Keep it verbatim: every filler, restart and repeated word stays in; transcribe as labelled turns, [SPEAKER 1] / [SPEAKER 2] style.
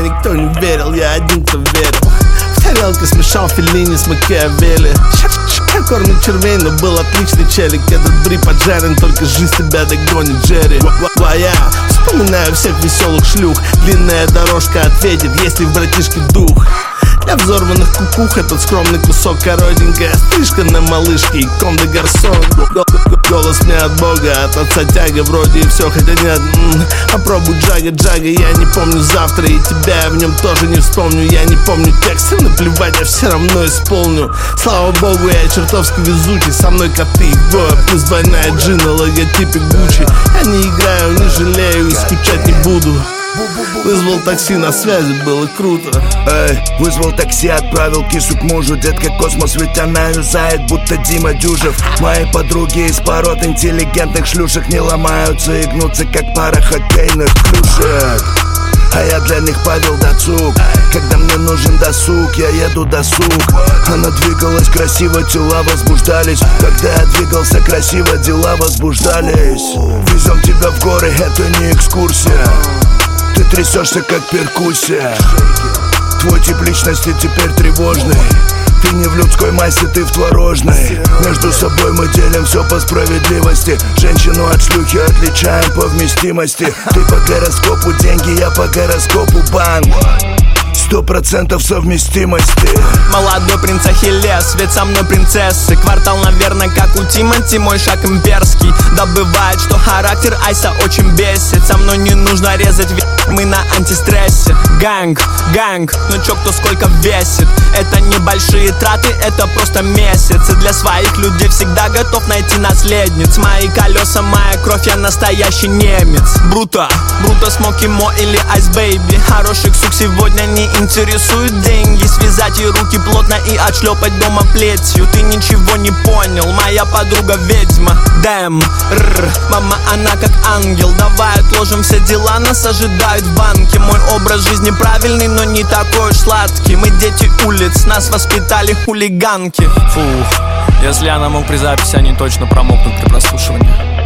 [SPEAKER 1] никто не верил, я один, кто верил. В тарелке смешал Феллини с Макиавелли. Кормит червей, но был отличный челик. Этот бри поджарен, только жизнь тебя догонит, Джерри. Твоя, вспоминаю всех веселых шлюх. Длинная дорожка ответит, есть ли в братишке дух. Для взорванных кукух этот скромный кусок, коротенькая стрижка на малышке и ком де гарсон. Голос мне от бога, от отца тяга, вроде и все, хотя нет. м-м, Попробуй джага, джага, я не помню завтра, и тебя я в нем тоже не вспомню. Я не помню тексты, наплевать, я все равно исполню. Слава богу, я чертовски везучий, со мной коты, двое, плюс двойная джин на логотипе Гуччи. Я не играю, не жалею и скучать не буду. Вызвал такси, на связи, было круто.
[SPEAKER 2] Эй, вызвал такси, отправил кису к мужу. Детка космос, ведь она юзает, будто Дима Дюжев. Мои подруги из пород интеллигентных шлюшек не ломаются и гнутся, как пара хоккейных клюшек. А я для них Павел Дацук. Когда мне нужен досуг, я еду досуг. Она двигалась красиво, тела возбуждались. Когда я двигался красиво, дела возбуждались. Везем тебя в горы, это не экскурсия. Ты трясешься, как перкуссия. Твой тип личности теперь тревожный. Ты не в людской массе, ты в творожной. Между собой мы делим все по справедливости. Женщину от шлюхи отличаем по вместимости. Ты по гороскопу деньги, я по гороскопу банк. Сто процентов совместимости.
[SPEAKER 3] Молодой принц Ахиллес, ведь со мной принцессы. Квартал, наверное, как у Тимати, мой шаг имперский. Да бывает, что характер Айса очень бесит. Со мной не нужно резать, мы на антистрессе. Гэнг, гэнг, ну чё, кто сколько весит. Это небольшие траты, это просто месяцы. Для своих людей всегда готов найти наследниц. Мои колеса, моя кровь, я настоящий немец. Бруто, Бруто, Смоки Мо или Айс Бэйби. Хороших сук сегодня не интересуют деньги. Связать ей руки плотно и отшлепать дома плетью. Ты ничего не понял, моя подруга ведьма. Дэм, ррр, мама, она как ангел. Давай отложим все дела, нас ожидают в банке. Мой образ жизни правильный, но не такой уж сладкий. Мы дети улиц, нас воспитали хулиганки.
[SPEAKER 4] Фух, если я намок при записи, они точно промокнут при прослушивании.